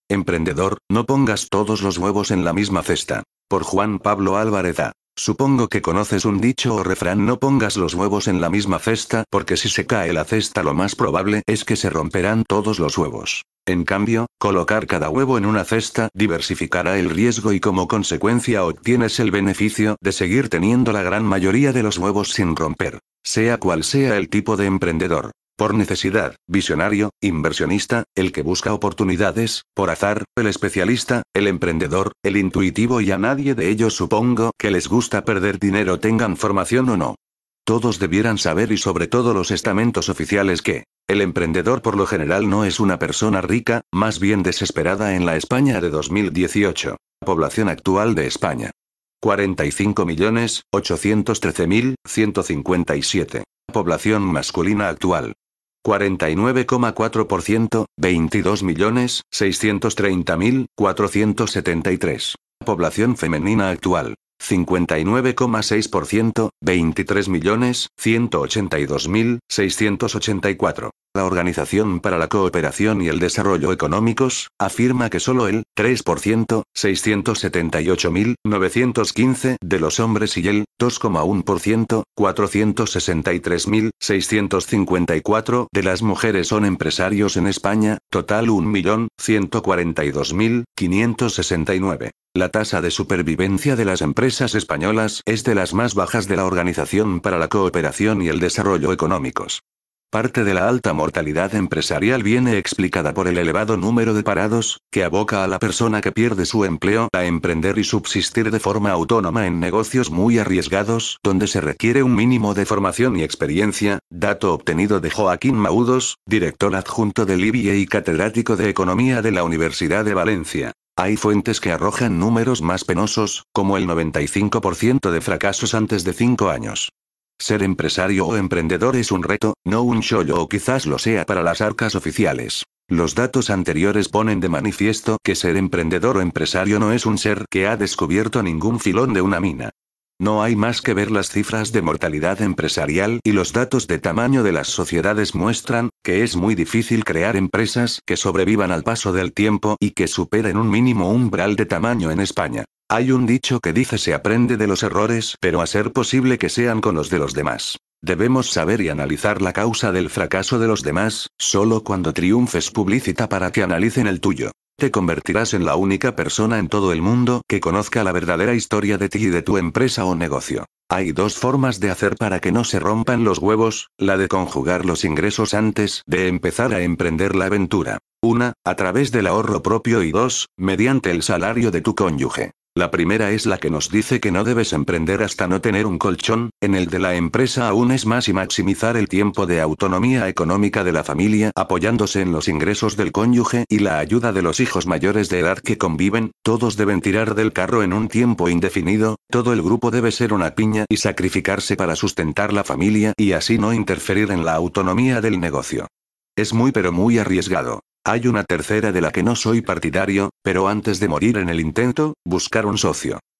Emprendedor, no pongas todos los huevos en la misma cesta. Por Juan Pablo Álvarez A. Supongo que conoces un dicho o refrán: no pongas los huevos en la misma cesta, porque si se cae la cesta lo más probable es que se romperán todos los huevos. En cambio, colocar cada huevo en una cesta diversificará el riesgo y como consecuencia obtienes el beneficio de seguir teniendo la gran mayoría de los huevos sin romper. Sea cual sea el tipo de emprendedor. Por necesidad, visionario, inversionista, el que busca oportunidades, por azar, el especialista, el emprendedor, el intuitivo y a nadie de ellos supongo que les gusta perder dinero tengan formación o no. Todos debieran saber y sobre todo los estamentos oficiales que el emprendedor por lo general no es una persona rica, más bien desesperada en la España de 2018. Población actual de España. 45.813.157. Población masculina actual. 49,4%, 22.630.473. Población femenina actual. 59,6%, 23.182.684. La Organización para la Cooperación y el Desarrollo Económicos afirma que solo el 3%, 678.915 de los hombres y el 2,1%, 463.654 de las mujeres son empresarios en España, total 1.142.569. La tasa de supervivencia de las empresas españolas es de las más bajas de la Organización para la Cooperación y el Desarrollo Económicos. Parte de la alta mortalidad empresarial viene explicada por el elevado número de parados, que aboca a la persona que pierde su empleo a emprender y subsistir de forma autónoma en negocios muy arriesgados, donde se requiere un mínimo de formación y experiencia, dato obtenido de Joaquín Maúdos, director adjunto del IBIE y catedrático de Economía de la Universidad de Valencia. Hay fuentes que arrojan números más penosos, como el 95% de fracasos antes de 5 años. Ser empresario o emprendedor es un reto, no un chollo, o quizás lo sea para las arcas oficiales. Los datos anteriores ponen de manifiesto que ser emprendedor o empresario no es un ser que ha descubierto ningún filón de una mina. No hay más que ver las cifras de mortalidad empresarial y los datos de tamaño de las sociedades muestran que es muy difícil crear empresas que sobrevivan al paso del tiempo y que superen un mínimo umbral de tamaño en España. Hay un dicho que dice: se aprende de los errores, pero a ser posible que sean con los de los demás. Debemos saber y analizar la causa del fracaso de los demás, solo cuando triunfes publicita para que analicen el tuyo. Te convertirás en la única persona en todo el mundo que conozca la verdadera historia de ti y de tu empresa o negocio. Hay dos formas de hacer para que no se rompan los huevos: la de conjugar los ingresos antes de empezar a emprender la aventura. 1. A través del ahorro propio y 2. Mediante el salario de tu cónyuge. La primera es la que nos dice que no debes emprender hasta no tener un colchón, en el de la empresa aún es más, y maximizar el tiempo de autonomía económica de la familia apoyándose en los ingresos del cónyuge y la ayuda de los hijos mayores de edad que conviven. Todos deben tirar del carro en un tiempo indefinido, todo el grupo debe ser una piña y sacrificarse para sustentar la familia y así no interferir en la autonomía del negocio. Es muy pero muy arriesgado. Hay una tercera de la que no soy partidario, pero antes de morir en el intento, buscar un socio.